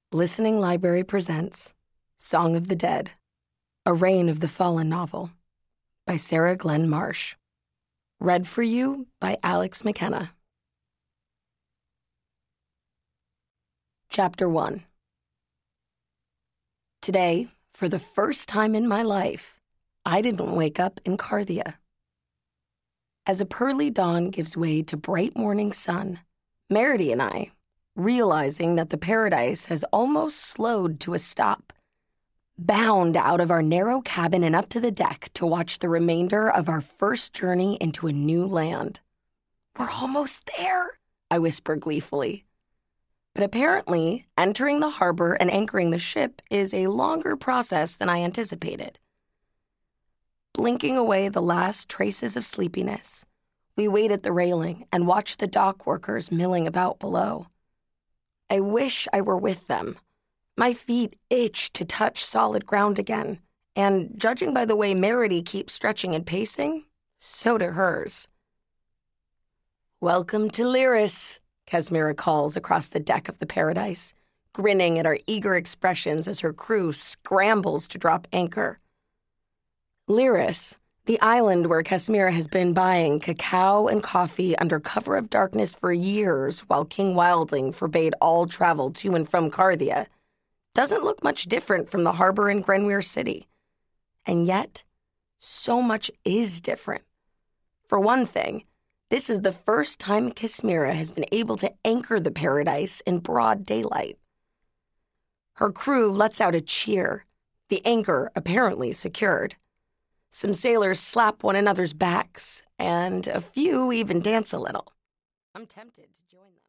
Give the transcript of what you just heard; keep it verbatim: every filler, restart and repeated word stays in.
Listening Library presents Song of the Dead, a Reign of the Fallen novel by Sarah Glenn Marsh. Read for you by Alex McKenna. Chapter one. Today, for the first time in my life, I didn't wake up in Carthia. As a pearly dawn gives way to bright morning sun, Meredy and I, realizing that the paradise has almost slowed to a stop, bound out of our narrow cabin and up to the deck to watch the remainder of our first journey into a new land. "We're almost there," I whispered gleefully. But apparently, entering the harbor and anchoring the ship is a longer process than I anticipated. Blinking away the last traces of sleepiness, we wait at the railing and watch the dock workers milling about below. I wish I were with them. My feet itch to touch solid ground again, and judging by the way Meredy keeps stretching and pacing, so do hers. "Welcome to Lyris," Kesmira calls across the deck of the Paradise, grinning at our eager expressions as her crew scrambles to drop anchor. Lyris, the island where Kesmira has been buying cacao and coffee under cover of darkness for years while King Wildling forbade all travel to and from Carthia, doesn't look much different from the harbor in Grenweir City. And yet, so much is different. For one thing, this is the first time Kesmira has been able to anchor the Paradise in broad daylight. Her crew lets out a cheer, the anchor apparently secured. Some sailors slap one another's backs, and a few even dance a little. I'm tempted to join them.